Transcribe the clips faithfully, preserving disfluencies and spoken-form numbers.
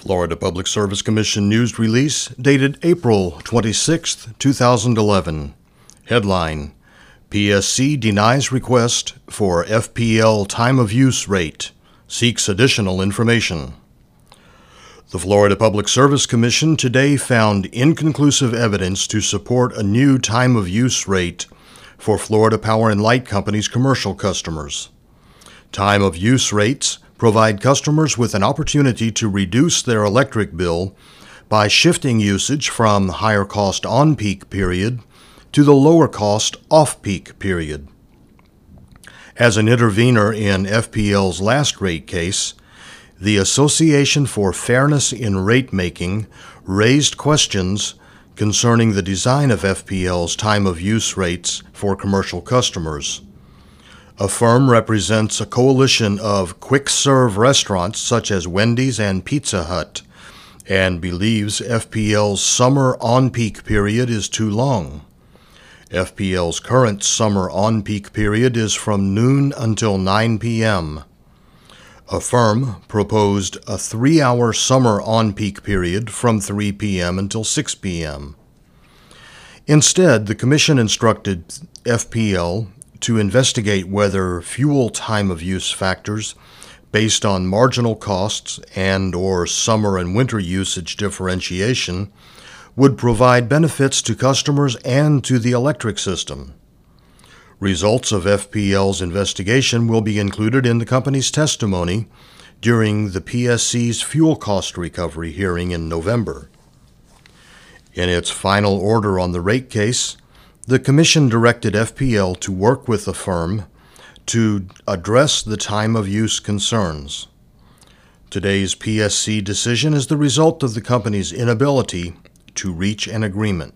Florida Public Service Commission news release dated April twenty-sixth, two thousand eleven. Headline: P S C denies request for F P L time of use rate, seeks additional information. The Florida Public Service Commission today found inconclusive evidence to support a new time of use rate for Florida Power and Light Company's commercial customers. Time of use rates provide customers with an opportunity to reduce their electric bill by shifting usage from the higher cost on-peak period to the lower cost off-peak period. As an intervener in F P L's last rate case, the Association for Fairness in Rate Making raised questions concerning the design of F P L's time of use rates for commercial customers. A firm represents a coalition of quick-serve restaurants such as Wendy's and Pizza Hut and believes F P L's summer on-peak period is too long. F P L's current summer on-peak period is from noon until nine p.m. A firm proposed a three-hour summer on-peak period from three p.m. until six p.m. Instead, the Commission instructed F P L to investigate whether fuel time of use factors based on marginal costs and or summer and winter usage differentiation would provide benefits to customers and to the electric system. Results of F P L's investigation will be included in the company's testimony during the P S C's fuel cost recovery hearing in November. In its final order on the rate case, the Commission directed F P L to work with the firm to address the time of use concerns. Today's P S C decision is the result of the company's inability to reach an agreement.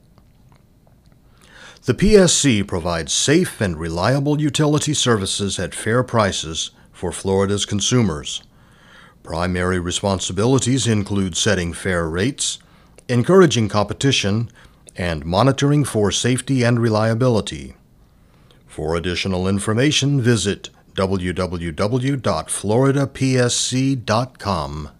The P S C provides safe and reliable utility services at fair prices for Florida's consumers. Primary responsibilities include setting fair rates, encouraging competition, and monitoring for safety and reliability. For additional information, visit w w w dot florida p s c dot com.